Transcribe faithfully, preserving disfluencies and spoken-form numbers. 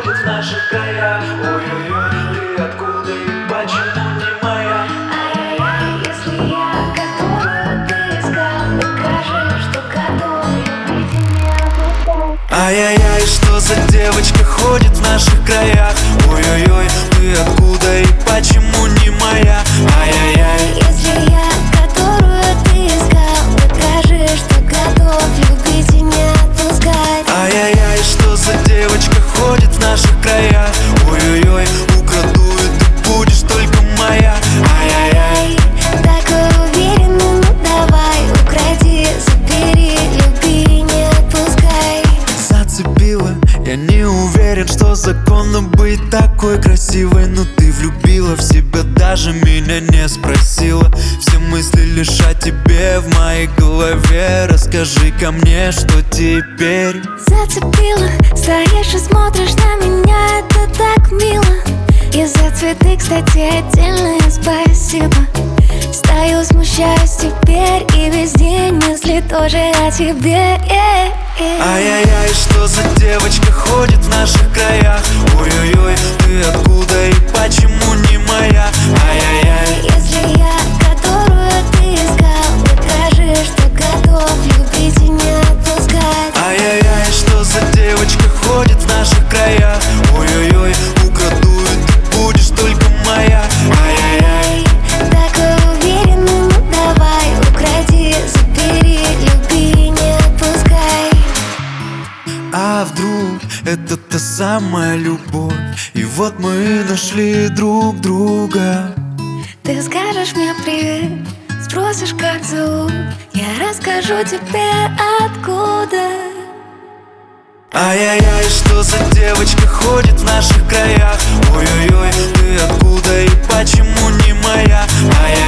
ходит в наших краях. Ой-ой-ой, ты откуда и почему не моя? Ай-яй-яй, если я, которую ты искал, докажи, что готов любить и не отпускать. Ай-яй-яй, что за девочка ходит в наших краях? Ой-ой-ой, ты откуда и почему не моя? Ай-яй-яй, Если я, которую ты искал, докажи, что готов любить и не отпускать. ай-яй-яй, что за девочка ходит в наших краях? Ой-ой-ой, украду и ты будешь только моя. Ай-яй-яй, Такой уверенный, ну давай, укради, забери, люби и не отпускай. зацепила. Я не уверен, что законно быть такой красивой, но ты влюбила в себя, даже меня не спросила. Все мысли лишь о тебе в моей голове. Расскажи-ка мне, что теперь? Зацепила, стоишь и смотришь на меня, это так мило. И за цветы, кстати, отдельное спасибо. Стою, смущаюсь теперь, и весь день мысли тоже о тебе. э, э. Ай-яй-яй, что за девочка ходит в наших краях? Ой-ой-ой, ты откуда и почему не моя? Ай-яй-яй, Если я, которую ты искал, докажи, что готов любить и не отпускать. ай-яй-яй, что за девочка ходит в наших краях? Ой-ой-ой, украду и ты будешь только моя. Ай-яй-яй, Такой уверенный, ну давай, укради, забери, люби и не отпускай. а вдруг это та самая любовь? И вот мы нашли друг друга. Ты скажешь мне привет, спросишь, как зовут, я расскажу тебе откуда. Ай-яй-яй, что за девочка ходит в наших краях? Ой-ой-ой, ты откуда и почему не моя? Ай-яй-яй,